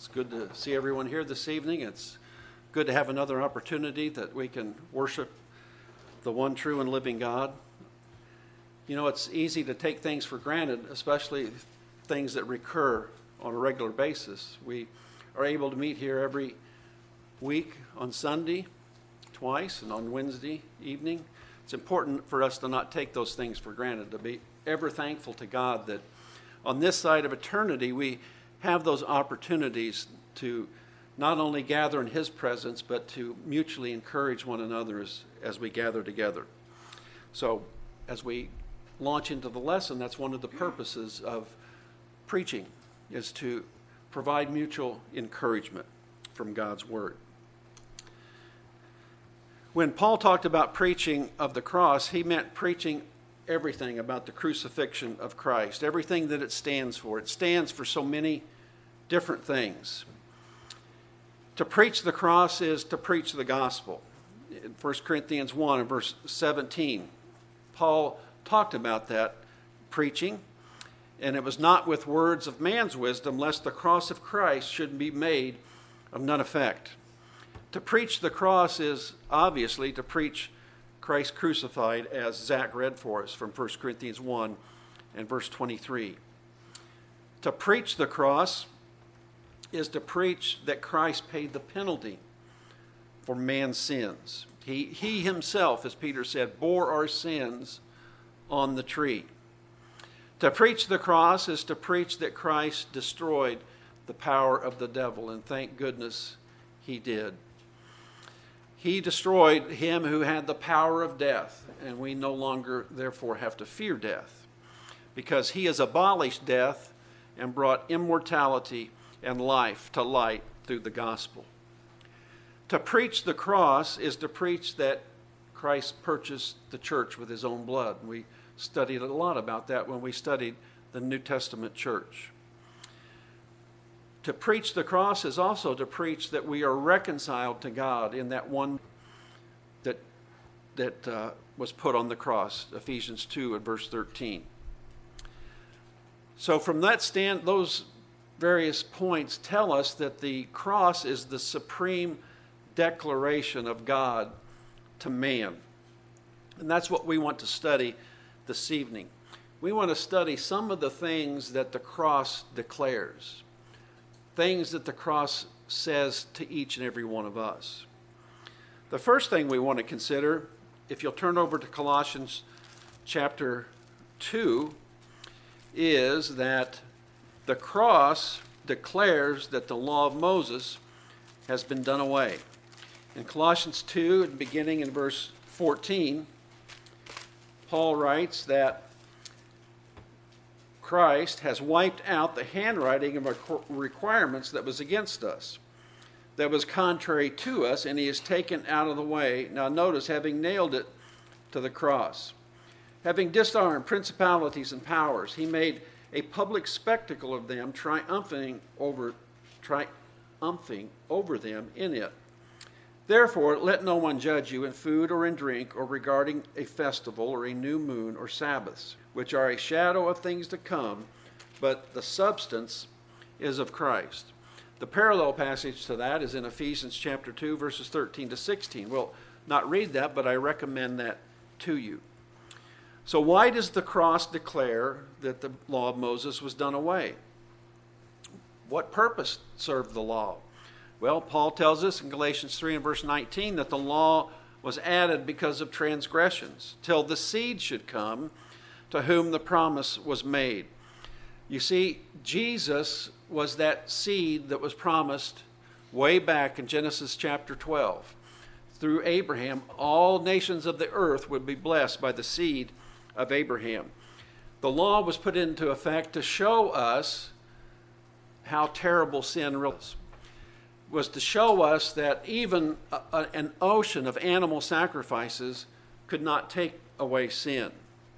It's good to see everyone here this evening. It's good to have another opportunity that we can worship the one true and living God. You know, it's easy to take things for granted, especially things that recur on a regular basis. We are able to meet here every week on Sunday, twice, and on Wednesday evening. It's important for us to not take those things for granted, to be ever thankful to God that on this side of eternity we have those opportunities to not only gather in His presence, but to mutually encourage one another as we gather together. So as we launch into the lesson, that's one of the purposes of preaching, is to provide mutual encouragement from God's Word. When Paul talked about preaching of the cross, he meant preaching everything about the crucifixion of Christ, everything that it stands for. It stands for so many different things. To preach the cross is to preach the gospel. In 1 Corinthians 1 and verse 17, Paul talked about that preaching, and it was not with words of man's wisdom, lest the cross of Christ should be made of none effect. To preach the cross is obviously to preach Christ crucified, as Zach read for us from 1 Corinthians 1 and verse 23. To preach the cross is to preach that Christ paid the penalty for man's sins. He himself, as Peter said, bore our sins on the tree. To preach the cross is to preach that Christ destroyed the power of the devil, and thank goodness He did. He destroyed him who had the power of death, and we no longer, therefore, have to fear death, because He has abolished death and brought immortality and life to light through the gospel. To preach the cross is to preach that Christ purchased the church with His own blood. We studied a lot about that when we studied the New Testament church. To preach the cross is also to preach that we are reconciled to God in that one that was put on the cross, Ephesians 2 and verse 13. So from that those various points tell us that the cross is the supreme declaration of God to man. And that's what we want to study this evening. We want to study some of the things that the cross declares, things that the cross says to each and every one of us. The first thing we want to consider, if you'll turn over to Colossians chapter 2, is that the cross declares that the law of Moses has been done away. In Colossians 2, beginning in verse 14, Paul writes that Christ has wiped out the handwriting of our requirements that was against us, that was contrary to us, and He has taken out of the way. Now notice, having nailed it to the cross. Having disarmed principalities and powers, He made a public spectacle of them, triumphing over them in it. Therefore, let no one judge you in food or in drink, or regarding a festival or a new moon or Sabbaths, which are a shadow of things to come, but the substance is of Christ. The parallel passage to that is in Ephesians chapter 2, verses 13 to 16. We'll not read that, but I recommend that to you. So why does the cross declare that the law of Moses was done away? What purpose served the law? Well, Paul tells us in Galatians 3 and verse 19 that the law was added because of transgressions, till the seed should come to whom the promise was made. You see, Jesus was that seed that was promised way back in Genesis chapter 12. Through Abraham, all nations of the earth would be blessed by the seed of Abraham. The law was put into effect to show us how terrible sin really is. Was to show us that even an ocean of animal sacrifices could not take away sin.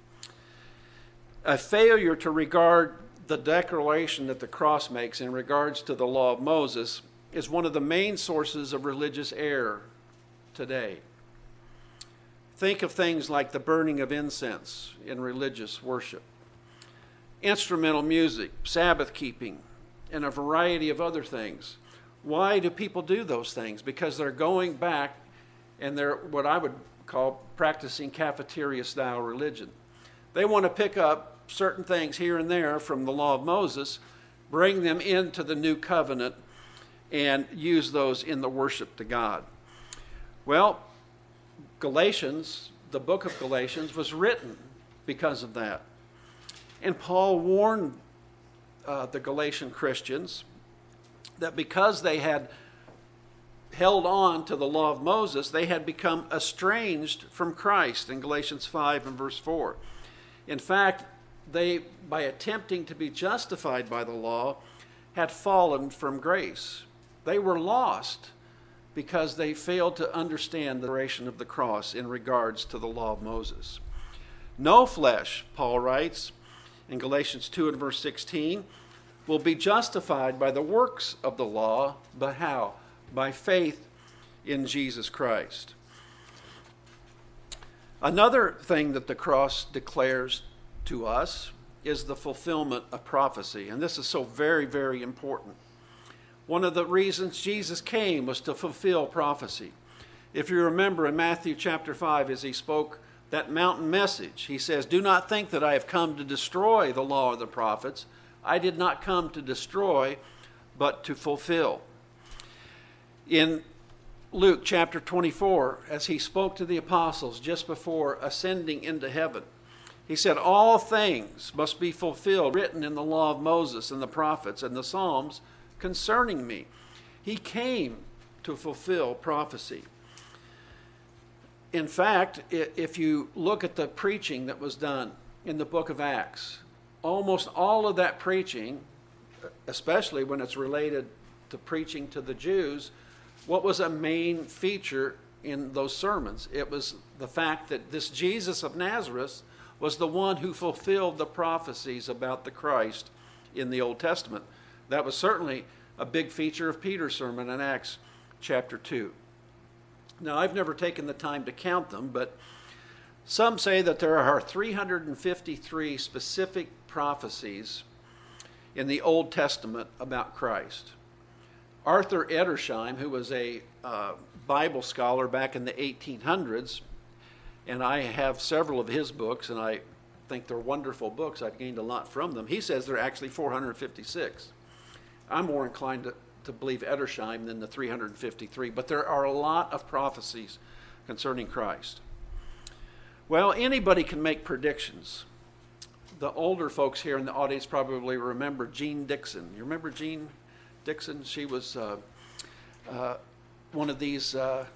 A failure to regard the declaration that the cross makes in regards to the law of Moses is one of the main sources of religious error today. Think of things like the burning of incense in religious worship, instrumental music, Sabbath keeping, and a variety of other things. Why do people do those things? Because they're going back and they're what I would call practicing cafeteria-style religion. They want to pick up certain things here and there from the law of Moses, bring them into the new covenant, and use those in the worship to God. Well, Galatians, the book of Galatians, was written because of that. And Paul warned the Galatian Christians that because they had held on to the law of Moses, they had become estranged from Christ in Galatians 5 and verse 4. In fact, they, by attempting to be justified by the law, had fallen from grace. They were lost because they failed to understand the duration of the cross in regards to the law of Moses. No flesh, Paul writes in Galatians 2 and verse 16, will be justified by the works of the law, but how? By faith in Jesus Christ. Another thing that the cross declares to us is the fulfillment of prophecy. And this is so very, very important. One of the reasons Jesus came was to fulfill prophecy. If you remember in Matthew chapter 5, as he spoke that mountain message, he says, "Do not think that I have come to destroy the law or the prophets. I did not come to destroy, but to fulfill." In Luke chapter 24, as he spoke to the apostles just before ascending into heaven, he said, "All things must be fulfilled, written in the law of Moses and the prophets and the Psalms concerning me." He came to fulfill prophecy. In fact, if you look at the preaching that was done in the book of Acts, almost all of that preaching, especially when it's related to preaching to the Jews, what was a main feature in those sermons? It was the fact that this Jesus of Nazareth was the one who fulfilled the prophecies about the Christ in the Old Testament. That was certainly a big feature of Peter's sermon in Acts chapter 2. Now, I've never taken the time to count them, but some say that there are 353 specific prophecies in the Old Testament about Christ. Arthur Edersheim, who was a Bible scholar back in the 1800s, and I have several of his books, and I think they're wonderful books. I've gained a lot from them. He says they're actually 456. I'm more inclined to believe Edersheim than the 353, but there are a lot of prophecies concerning Christ. Well, anybody can make predictions. The older folks here in the audience probably remember Jean Dixon. You remember Jean Dixon? She was one of these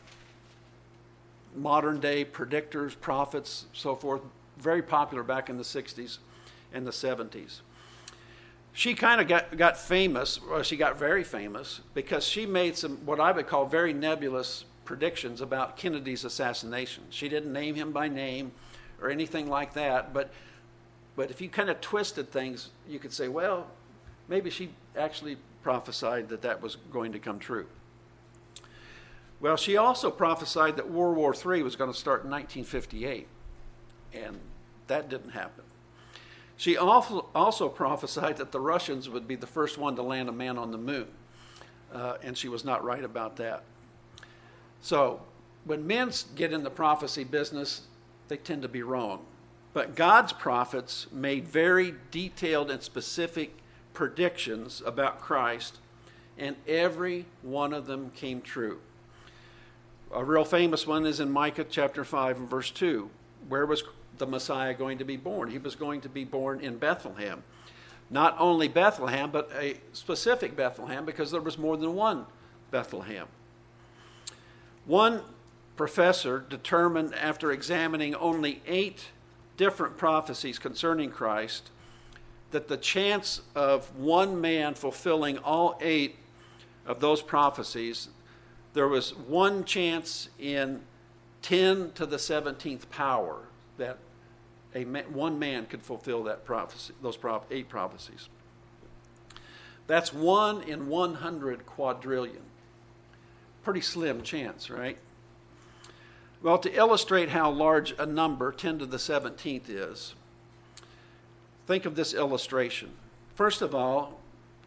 modern-day predictors, prophets, so forth, very popular back in the 60s and the 70s. She kind of got famous, or she got very famous, because she made some what I would call very nebulous predictions about Kennedy's assassination. She didn't name him by name or anything like that, but if you kind of twisted things, you could say, well, maybe she actually prophesied that that was going to come true. Well, she also prophesied that World War III was going to start in 1958, and that didn't happen. She also prophesied that the Russians would be the first one to land a man on the moon, and she was not right about that. So when men get in the prophecy business, they tend to be wrong. But God's prophets made very detailed and specific predictions about Christ, and every one of them came true. A real famous one is in Micah chapter 5 and verse 2. Where was the Messiah going to be born? He was going to be born in Bethlehem. Not only Bethlehem, but a specific Bethlehem, because there was more than one Bethlehem. One professor determined, after examining only 8 different prophecies concerning Christ, that the chance of one man fulfilling all 8 of those prophecies, there was one chance in 10 to the 17th power that one man could fulfill that prophecy, those 8 prophecies. That's 1 in 100 quadrillion. Pretty slim chance, right? Well, to illustrate how large a number 10 to the 17th is, think of this illustration. First of all,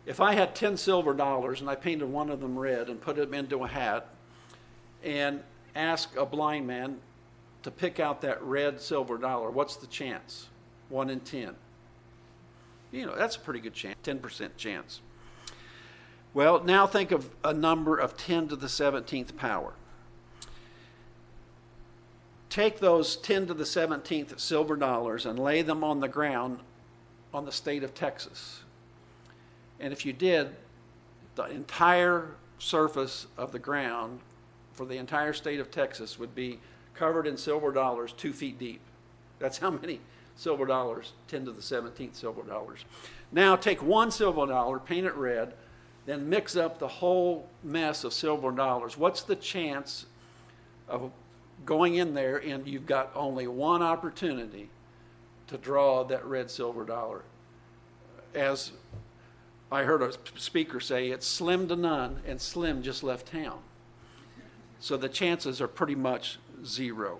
If I had 10 silver dollars and I painted one of them red and put them into a hat and asked a blind man to pick out that red silver dollar, what's the chance? 1 in 10. You know, that's a pretty good chance, 10% chance. Well, now think of a number of 10 to the 17th power. Take those 10 to the 17th silver dollars and lay them on the ground on the state of Texas. And if you did, the entire surface of the ground for the entire state of Texas would be covered in silver dollars 2 feet deep. That's how many silver dollars, 10 to the 17th silver dollars. Now take one silver dollar, paint it red, then mix up the whole mess of silver dollars. What's the chance of going in there and you've got only one opportunity to draw that red silver dollar? As I heard a speaker say, it's slim to none, and Slim just left town. So the chances are pretty much zero.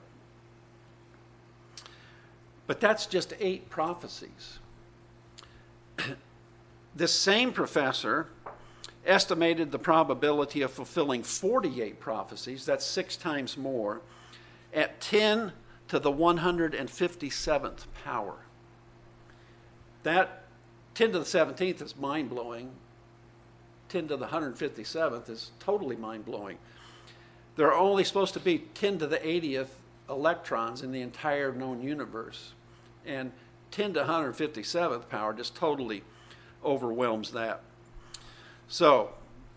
But that's just 8 prophecies. This same professor estimated the probability of fulfilling 48 prophecies, that's 6 times more, at 10 to the 157th power. That 10 to the 17th is mind-blowing. 10 to the 157th is totally mind-blowing. There are only supposed to be 10 to the 80th electrons in the entire known universe. And 10 to 157th power just totally overwhelms that. So,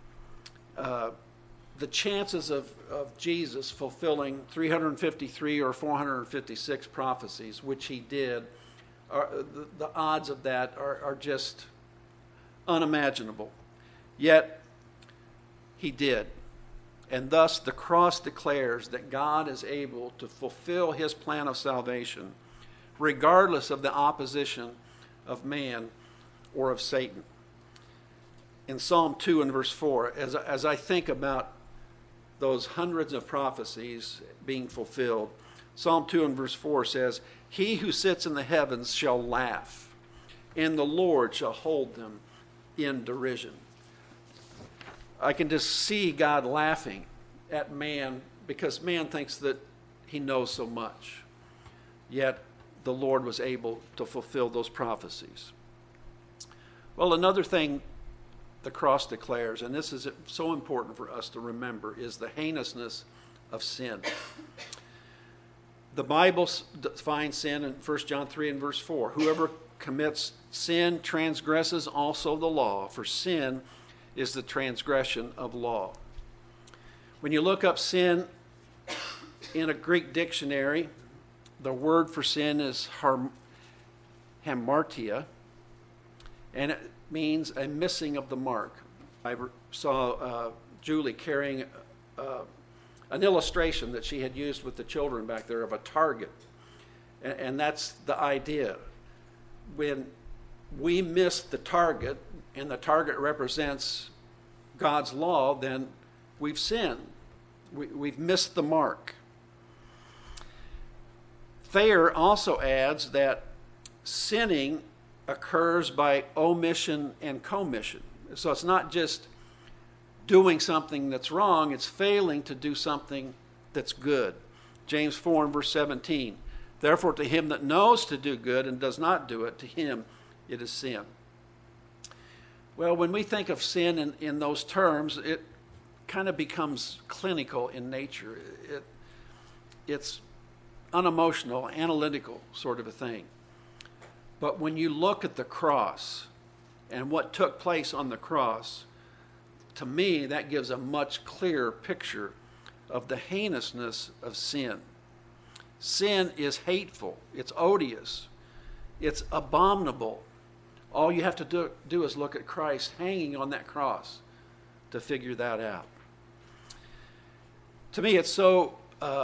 the chances of Jesus fulfilling 353 or 456 prophecies, which he did, the odds of that are just unimaginable. Yet, he did. And thus, the cross declares that God is able to fulfill his plan of salvation, regardless of the opposition of man or of Satan. In Psalm 2 and verse 4, as I think about those hundreds of prophecies being fulfilled, Psalm 2 and verse 4 says, "He who sits in the heavens shall laugh, and the Lord shall hold them in derision." I can just see God laughing at man because man thinks that he knows so much. Yet the Lord was able to fulfill those prophecies. Well, another thing the cross declares, and this is so important for us to remember, is the heinousness of sin. The Bible defines sin in 1 John 3 and verse 4. Whoever commits sin transgresses also the law, for sin is the transgression of law. When you look up sin in a Greek dictionary, the word for sin is hamartia, and it means a missing of the mark. I saw Julie carrying an illustration that she had used with the children back there of a target, and that's the idea. When we miss the target, and the target represents God's law, then we've sinned. We've missed the mark. Thayer also adds that sinning occurs by omission and commission. So it's not just doing something that's wrong, it's failing to do something that's good. James 4 and verse 17, "Therefore to him that knows to do good and does not do it, to him it is sin." Well, when we think of sin in those terms, it kind of becomes clinical in nature. It's unemotional, analytical sort of a thing. But when you look at the cross and what took place on the cross, to me, that gives a much clearer picture of the heinousness of sin. Sin is hateful. It's odious. It's abominable. All you have to do is look at Christ hanging on that cross to figure that out. To me, it's so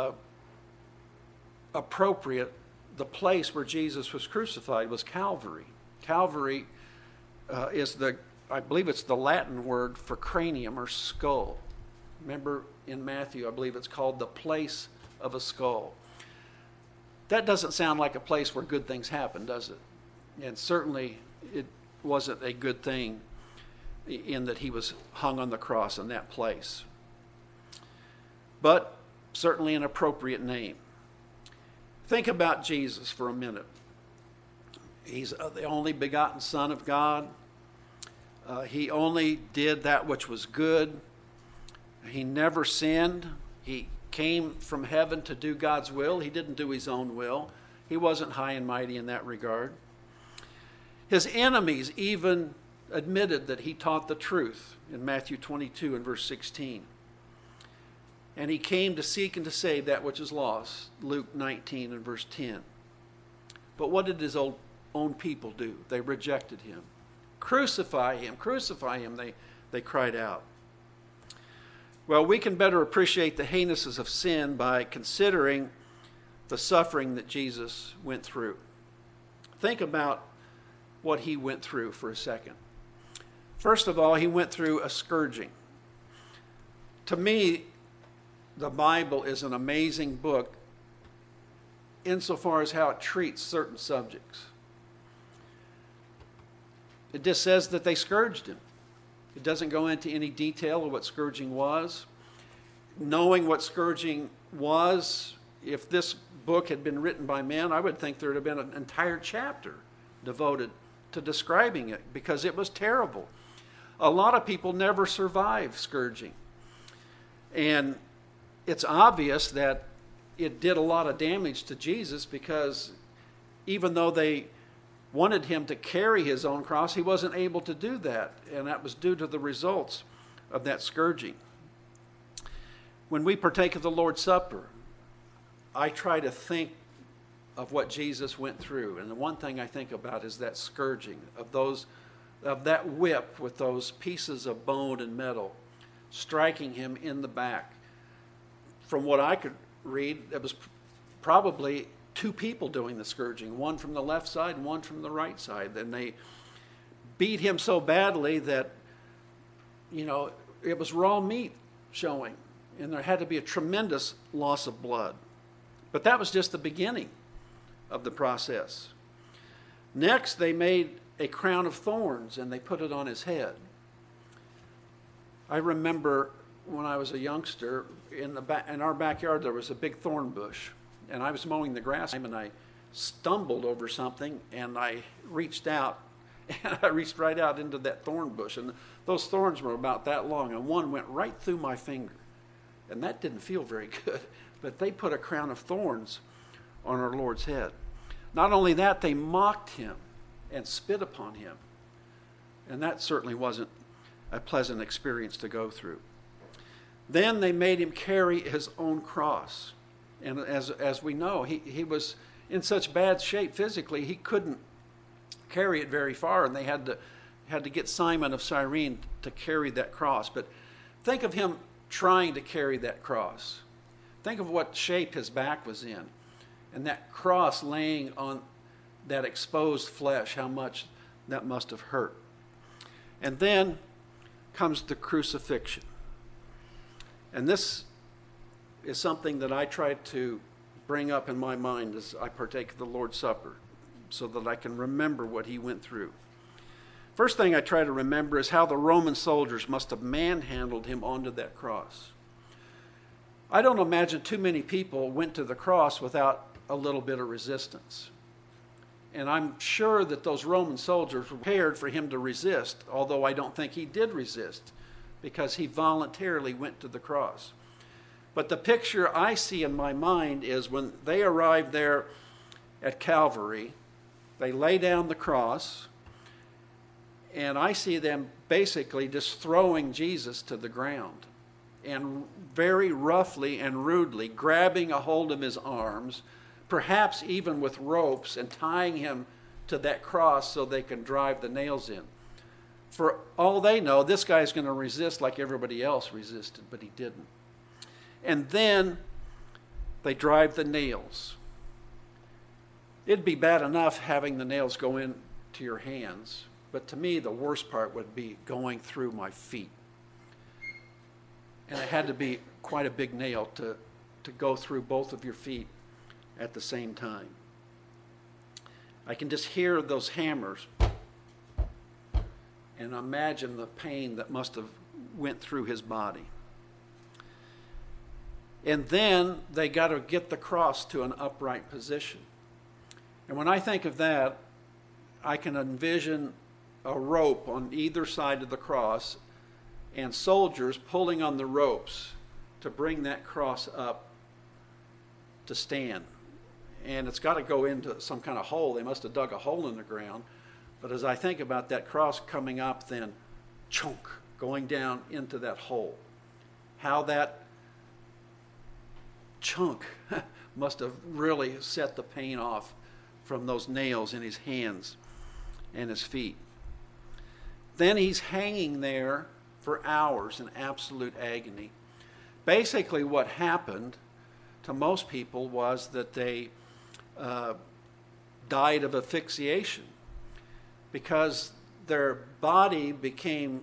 appropriate. The place where Jesus was crucified was Calvary. Calvary is I believe it's the Latin word for cranium or skull. Remember in Matthew, I believe it's called the place of a skull. That doesn't sound like a place where good things happen, does it? And certainly it wasn't a good thing in that he was hung on the cross in that place. But certainly an appropriate name. Think about Jesus for a minute. He's the only begotten Son of God. He only did that which was good. He never sinned. He came from heaven to do God's will. He didn't do his own will. He wasn't high and mighty in that regard. His enemies even admitted that he taught the truth in Matthew 22 and verse 16. And he came to seek and to save that which is lost, Luke 19 and verse 10. But what did his own people do? They rejected him. Crucify him, they cried out. Well, we can better appreciate the heinousness of sin by considering the suffering that Jesus went through. Think about what he went through for a second. First of all, he went through a scourging. To me, the Bible is an amazing book insofar as how it treats certain subjects. It just says that they scourged him. It doesn't go into any detail of what scourging was. Knowing what scourging was, if this book had been written by men, I would think there would have been an entire chapter devoted to describing it because it was terrible. A lot of people never survive scourging. And it's obvious that it did a lot of damage to Jesus because even though they wanted him to carry his own cross, he wasn't able to do that. And that was due to the results of that scourging. When we partake of the Lord's Supper, I try to think of what Jesus went through. And the one thing I think about is that scourging of that whip with those pieces of bone and metal striking him in the back. From what I could read, it was probably two people doing the scourging, one from the left side and one from the right side. And they beat him so badly that, it was raw meat showing. And there had to be a tremendous loss of blood. But that was just the beginning of the process. Next, they made a crown of thorns and they put it on his head. I remember when I was a youngster, in our backyard there was a big thorn bush. And I was mowing the grass and I stumbled over something and I reached out and I reached right out into that thorn bush. And those thorns were about that long and one went right through my finger. And that didn't feel very good. But they put a crown of thorns on our Lord's head. Not only that, they mocked him and spit upon him. And that certainly wasn't a pleasant experience to go through. Then they made him carry his own cross. And as we know, he was in such bad shape physically, he couldn't carry it very far, and they had to get Simon of Cyrene to carry that cross. But think of him trying to carry that cross. Think of what shape his back was in, and that cross laying on that exposed flesh, how much that must have hurt. And then comes the crucifixion. And this is something that I try to bring up in my mind as I partake of the Lord's Supper so that I can remember what he went through. First thing I try to remember is how the Roman soldiers must have manhandled him onto that cross. I don't imagine too many people went to the cross without a little bit of resistance. And I'm sure that those Roman soldiers were prepared for him to resist, although I don't think he did resist because he voluntarily went to the cross. But the picture I see in my mind is when they arrived there at Calvary, they lay down the cross, and I see them basically just throwing Jesus to the ground and very roughly and rudely grabbing a hold of his arms, perhaps even with ropes, and tying him to that cross so they can drive the nails in. For all they know, this guy's going to resist like everybody else resisted, but he didn't. And then they drive the nails. It'd be bad enough having the nails go into your hands, but to me the worst part would be going through my feet. And it had to be quite a big nail to go through both of your feet at the same time. I can just hear those hammers. And imagine the pain that must have went through his body. And then they got to get the cross to an upright position. And when I think of that, I can envision a rope on either side of the cross and soldiers pulling on the ropes to bring that cross up to stand. And it's got to go into some kind of hole. They must have dug a hole in the ground. But as I think about that cross coming up, then chunk, going down into that hole, how that chunk must have really set the pain off from those nails in his hands and his feet. Then he's hanging there for hours in absolute agony. Basically what happened to most people was that they died of asphyxiation because their body became,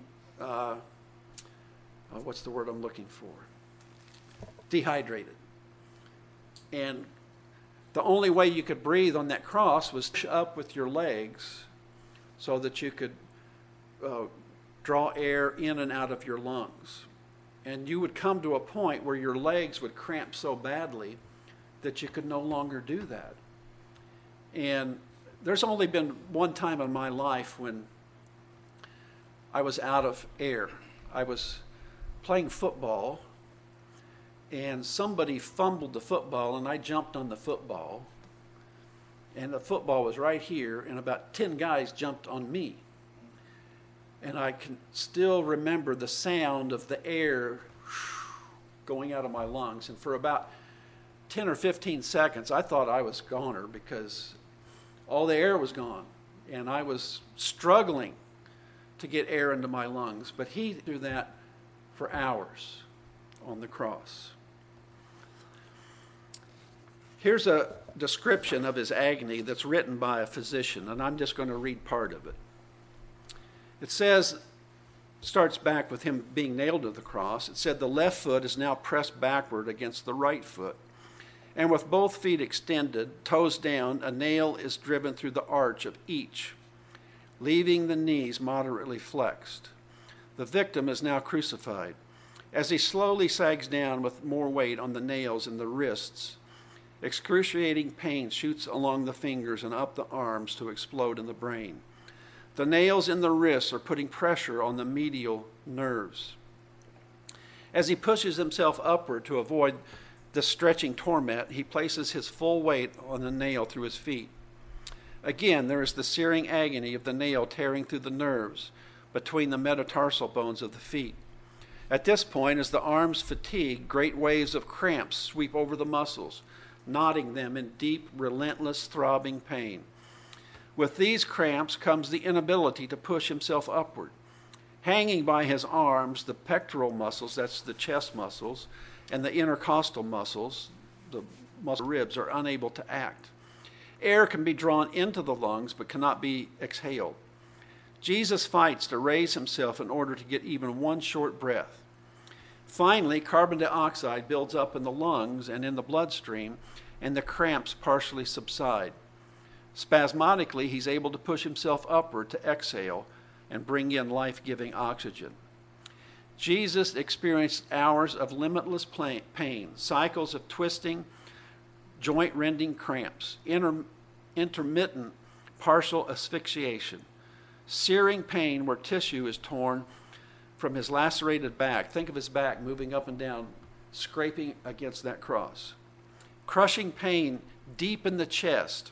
what's the word I'm looking for? Dehydrated. And the only way you could breathe on that cross was up with your legs so that you could draw air in and out of your lungs. And you would come to a point where your legs would cramp so badly that you could no longer do that. And there's only been one time in my life when I was out of air. I was playing football, and somebody fumbled the football, and I jumped on the football. And the football was right here, and about 10 guys jumped on me. And I can still remember the sound of the air going out of my lungs. And for about 10 or 15 seconds, I thought I was goner because all the air was gone. And I was struggling to get air into my lungs. But he did that for hours on the cross. Here's a description of his agony that's written by a physician, and I'm just going to read part of it. It says, starts back with him being nailed to the cross. It said, the left foot is now pressed backward against the right foot. And with both feet extended, toes down, a nail is driven through the arch of each, leaving the knees moderately flexed. The victim is now crucified. As he slowly sags down with more weight on the nails in the wrists, excruciating pain shoots along the fingers and up the arms to explode in the brain. The nails in the wrists are putting pressure on the medial nerves. As he pushes himself upward to avoid the stretching torment, he places his full weight on the nail through his feet. Again, there is the searing agony of the nail tearing through the nerves between the metatarsal bones of the feet. At this point, as the arms fatigue, great waves of cramps sweep over the muscles, knotting them in deep, relentless, throbbing pain. With these cramps comes the inability to push himself upward. Hanging by his arms, the pectoral muscles, that's the chest muscles, and the intercostal muscles, the muscle ribs, are unable to act. Air can be drawn into the lungs but cannot be exhaled. Jesus fights to raise himself in order to get even one short breath. Finally, carbon dioxide builds up in the lungs and in the bloodstream, and the cramps partially subside. Spasmodically, he's able to push himself upward to exhale and bring in life-giving oxygen. Jesus experienced hours of limitless pain, cycles of twisting, joint-rending cramps, intermittent partial asphyxiation, searing pain where tissue is torn from his lacerated back. Think of his back moving up and down, scraping against that cross. Crushing pain deep in the chest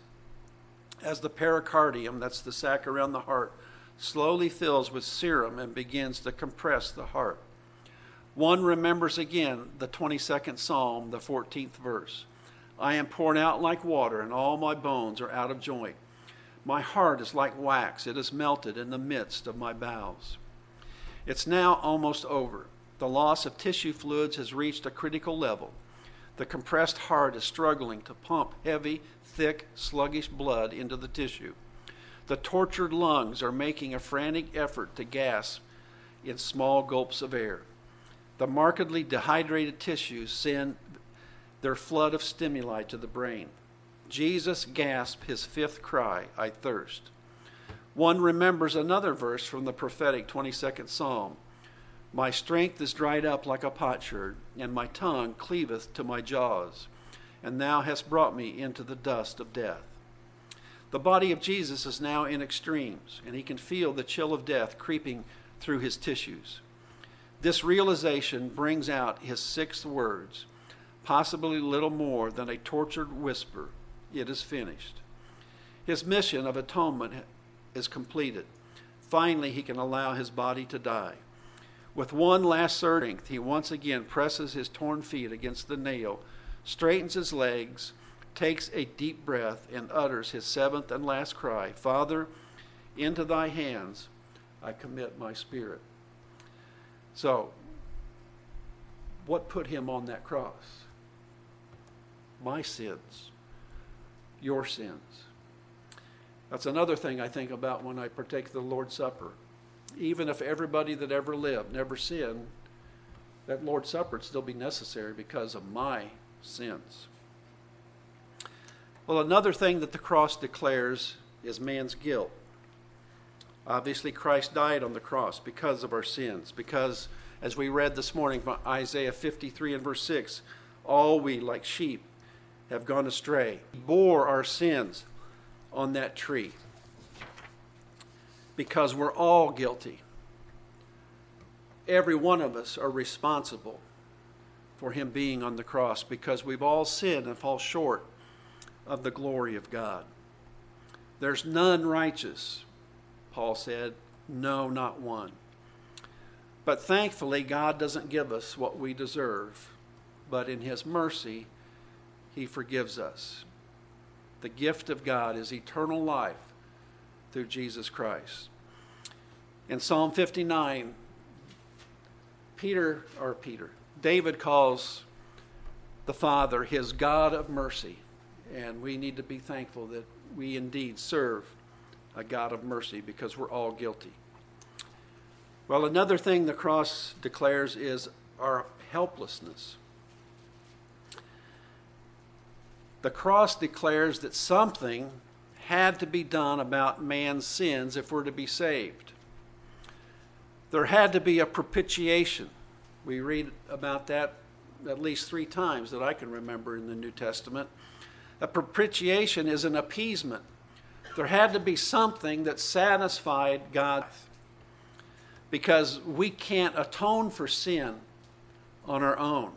as the pericardium, that's the sac around the heart, slowly fills with serum and begins to compress the heart. One remembers again the 22nd Psalm, the 14th verse. I am poured out like water, and all my bones are out of joint. My heart is like wax. It is melted in the midst of my bowels. It's now almost over. The loss of tissue fluids has reached a critical level. The compressed heart is struggling to pump heavy, thick, sluggish blood into the tissue. The tortured lungs are making a frantic effort to gasp in small gulps of air. The markedly dehydrated tissues send their flood of stimuli to the brain. Jesus gasped his fifth cry, I thirst. One remembers another verse from the prophetic 22nd Psalm. My strength is dried up like a potsherd, and my tongue cleaveth to my jaws. And thou hast brought me into the dust of death. The body of Jesus is now in extremes, and he can feel the chill of death creeping through his tissues. This realization brings out his 6 words, possibly little more than a tortured whisper, it is finished. His mission of atonement is completed. Finally, he can allow his body to die. With one last strength, he once again presses his torn feet against the nail, straightens his legs, takes a deep breath, and utters his 7th and last cry, Father, into thy hands I commit my spirit. So, what put him on that cross? My sins, your sins. That's another thing I think about when I partake of the Lord's Supper. Even if everybody that ever lived never sinned, that Lord's Supper would still be necessary because of my sins. Well, another thing that the cross declares is man's guilt. Obviously, Christ died on the cross because of our sins, because, as we read this morning from Isaiah 53 and verse 6, all we like sheep have gone astray. He bore our sins on that tree because we're all guilty. Every one of us are responsible for him being on the cross because we've all sinned and fall short of the glory of God. There's none righteous, Paul said, no, not one. But thankfully, God doesn't give us what we deserve, but in his mercy, he forgives us. The gift of God is eternal life through Jesus Christ. In Psalm 59, David calls the Father his God of mercy. And we need to be thankful that we indeed serve a God of mercy because we're all guilty. Well, another thing the cross declares is our helplessness. The cross declares that something had to be done about man's sins if we're to be saved. There had to be a propitiation. We read about that at least 3 times that I can remember in the New Testament. A propitiation is an appeasement. There had to be something that satisfied God, because we can't atone for sin on our own.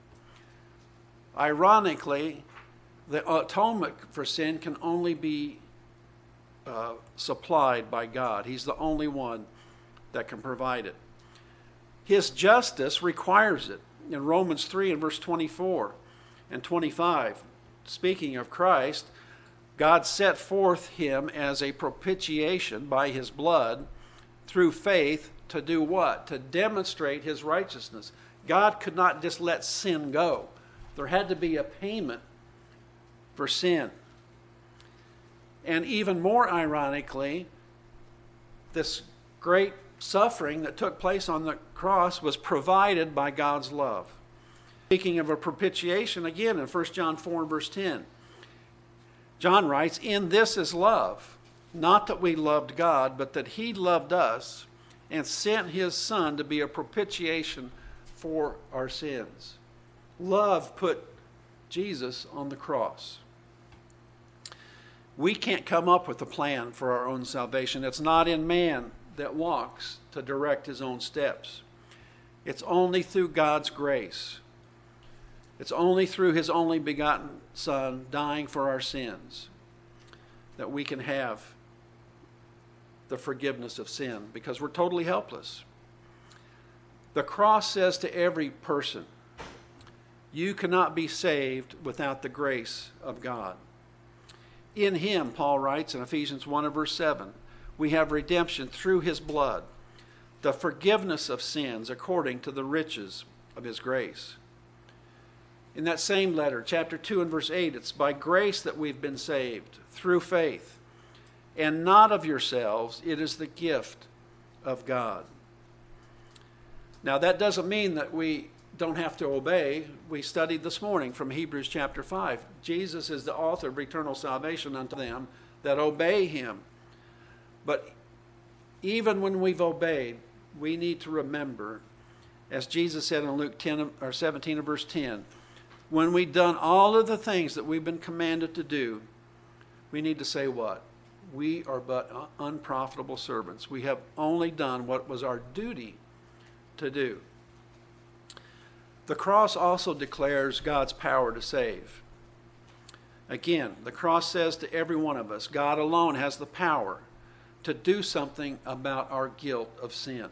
Ironically, the atonement for sin can only be supplied by God. He's the only one that can provide it. His justice requires it. In Romans 3 and verse 24 and 25, speaking of Christ, God set forth him as a propitiation by his blood through faith to do what? To demonstrate his righteousness. God could not just let sin go. There had to be a payment for sin. And even more ironically, this great suffering that took place on the cross was provided by God's love. Speaking of a propitiation, again in 1 John 4 and verse 10, John writes, in this is love, not that we loved God, but that he loved us and sent his Son to be a propitiation for our sins. Love put Jesus on the cross. We can't come up with a plan for our own salvation. It's not in man that walks to direct his own steps. It's only through God's grace. It's only through his only begotten Son dying for our sins that we can have the forgiveness of sin, because we're totally helpless. The cross says to every person, you cannot be saved without the grace of God. In him, Paul writes in Ephesians 1 and verse 7, we have redemption through his blood, the forgiveness of sins according to the riches of his grace. In that same letter, chapter 2 and verse 8, it's by grace that we've been saved through faith, and not of yourselves, it is the gift of God. Now that doesn't mean that we don't have to obey. We studied this morning from Hebrews chapter 5. Jesus is the author of eternal salvation unto them that obey him. But even when we've obeyed, we need to remember, as Jesus said in Luke 10 or 17 and verse 10, when we've done all of the things that we've been commanded to do, we need to say what? We are but unprofitable servants. We have only done what was our duty to do. The cross also declares God's power to save. Again, the cross says to every one of us, God alone has the power to do something about our guilt of sin.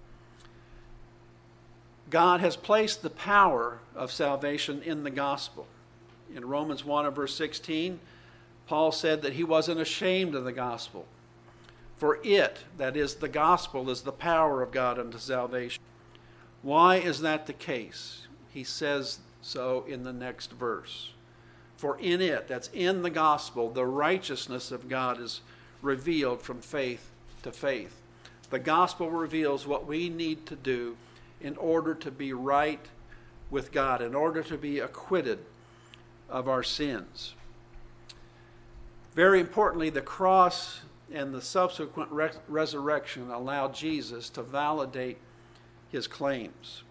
God has placed the power of salvation in the gospel. In Romans 1 and verse 16, Paul said that he wasn't ashamed of the gospel. For it, that is the gospel, is the power of God unto salvation. Why is that the case? He says so in the next verse. For in it, that's in the gospel, the righteousness of God is revealed from faith to faith. The gospel reveals what we need to do in order to be right with God, in order to be acquitted of our sins. Very importantly, the cross and the subsequent resurrection allowed Jesus to validate his claims.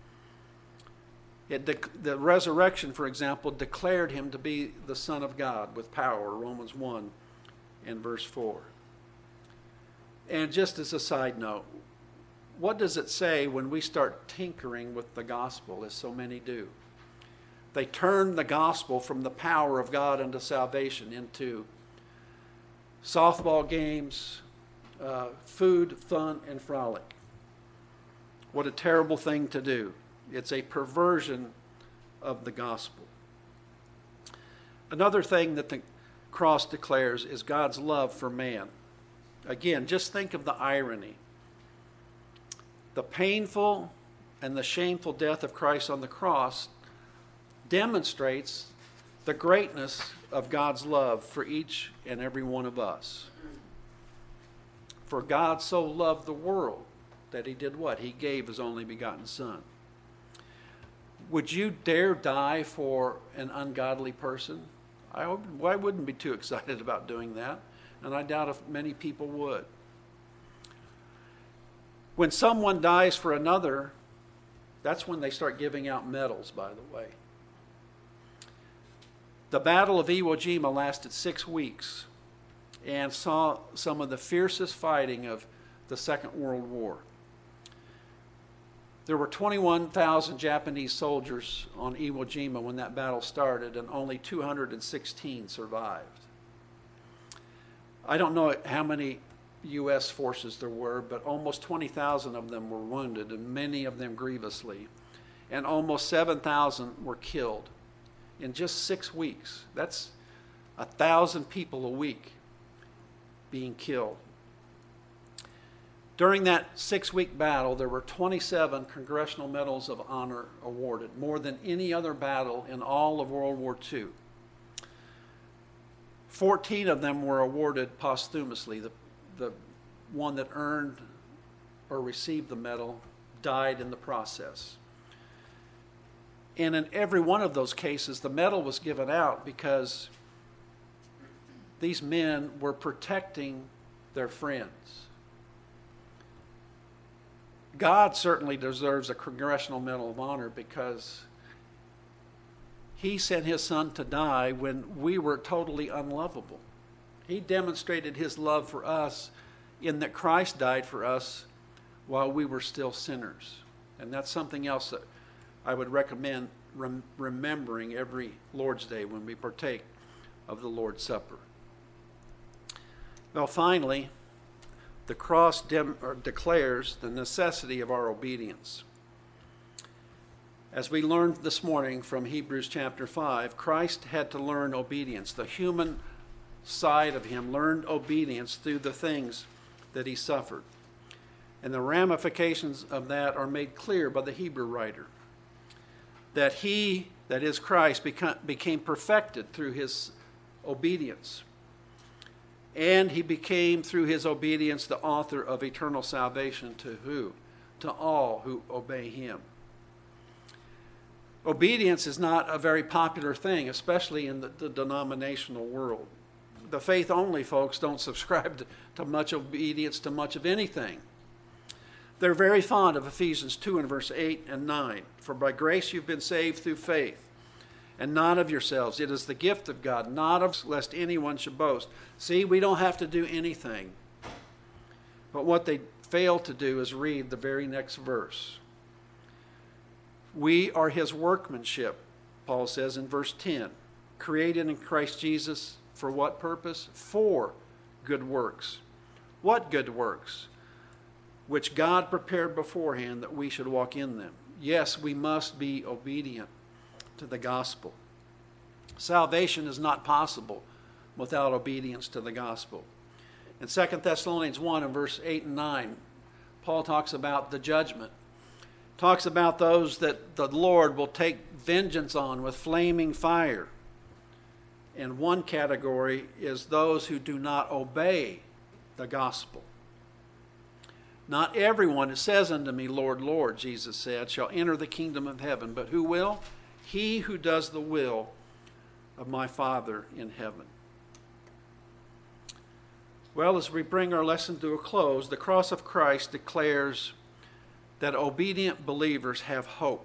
The resurrection, for example, declared him to be the Son of God with power, Romans 1 and verse 4. And just as a side note, what does it say when we start tinkering with the gospel, as so many do? They turn the gospel from the power of God unto salvation into softball games, food, fun, and frolic. What a terrible thing to do. It's a perversion of the gospel. Another thing that the cross declares is God's love for man. Again, just think of the irony. The painful and the shameful death of Christ on the cross demonstrates the greatness of God's love for each and every one of us. For God so loved the world that he did what? He gave his only begotten Son. Would you dare die for an ungodly person? I wouldn't be too excited about doing that, and I doubt if many people would. When someone dies for another, that's when they start giving out medals, by the way. The Battle of Iwo Jima lasted 6 weeks and saw some of the fiercest fighting of the Second World War. There were 21,000 Japanese soldiers on Iwo Jima when that battle started, and only 216 survived. I don't know how many U.S. forces there were, but almost 20,000 of them were wounded, and many of them grievously. And almost 7,000 were killed in just 6 weeks. That's 1,000 people a week being killed. During that 6-week battle, there were 27 Congressional Medals of Honor awarded, more than any other battle in all of World War II. 14 of them were awarded posthumously. The one that earned or received the medal died in the process. And in every one of those cases, the medal was given out because these men were protecting their friends. God certainly deserves a Congressional Medal of Honor because he sent his Son to die when we were totally unlovable. He demonstrated his love for us in that Christ died for us while we were still sinners. And that's something else that I would recommend remembering every Lord's Day when we partake of the Lord's Supper. Well, finally, the cross declares the necessity of our obedience. As we learned this morning from Hebrews chapter 5, Christ had to learn obedience. The human side of him learned obedience through the things that he suffered. And the ramifications of that are made clear by the Hebrew writer. That he, that is Christ, became perfected through his obedience. And he became, through his obedience, the author of eternal salvation to who? To all who obey him. Obedience is not a very popular thing, especially in the denominational world. the faith-only folks don't subscribe to much obedience to much of anything. They're very fond of Ephesians 2 and verse 8 and 9. For by grace you've been saved through faith, and not of yourselves. It is the gift of God, not of lest anyone should boast. See, we don't have to do anything. But what they fail to do is read the very next verse. We are his workmanship, Paul says in verse 10, created in Christ Jesus for what purpose? For good works. What good works? Which God prepared beforehand that we should walk in them. Yes, we must be obedient to the gospel. Salvation is not possible without obedience to the gospel. In 2 Thessalonians 1 and verse 8 and 9, Paul talks about the judgment. Talks about those that the Lord will take vengeance on with flaming fire. And one category is those who do not obey the gospel. Not everyone that says unto me, Lord, Lord, Jesus said, shall enter the kingdom of heaven, but who will? He who does the will of my Father in heaven. Well, as we bring our lesson to a close, the cross of Christ declares that obedient believers have hope.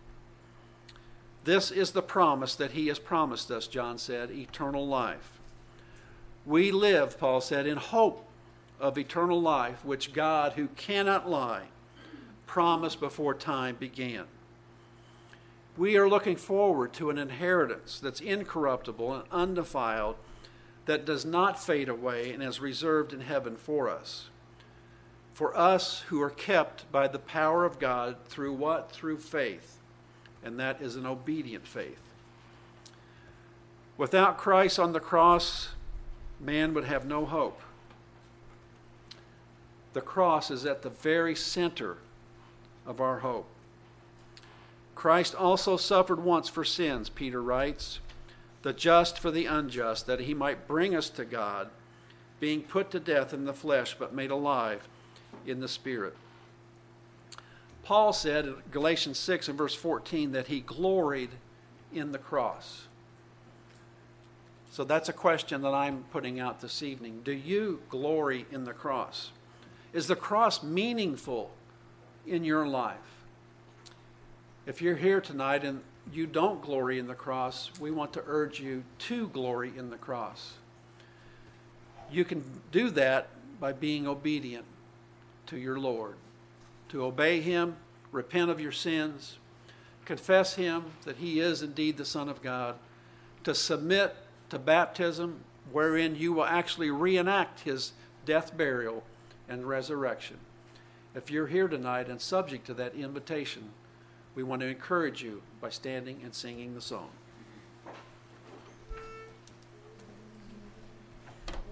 This is the promise that he has promised us, John said, eternal life. We live, Paul said, in hope of eternal life, which God, who cannot lie, promised before time began. We are looking forward to an inheritance that's incorruptible and undefiled, that does not fade away and is reserved in heaven for us. For us who are kept by the power of God through what? Through faith. And that is an obedient faith. Without Christ on the cross, man would have no hope. The cross is at the very center of our hope. Christ also suffered once for sins, Peter writes, the just for the unjust, that he might bring us to God, being put to death in the flesh, but made alive in the Spirit. Paul said in Galatians 6 and verse 14 that he gloried in the cross. So that's a question that I'm putting out this evening. Do you glory in the cross? Is the cross meaningful in your life? If you're here tonight and you don't glory in the cross, we want to urge you to glory in the cross. You can do that by being obedient to your Lord. To obey him, repent of your sins, confess him that he is indeed the Son of God, to submit to baptism, wherein you will actually reenact his death, burial, and resurrection. If you're here tonight and subject to that invitation, we want to encourage you by standing and singing the song.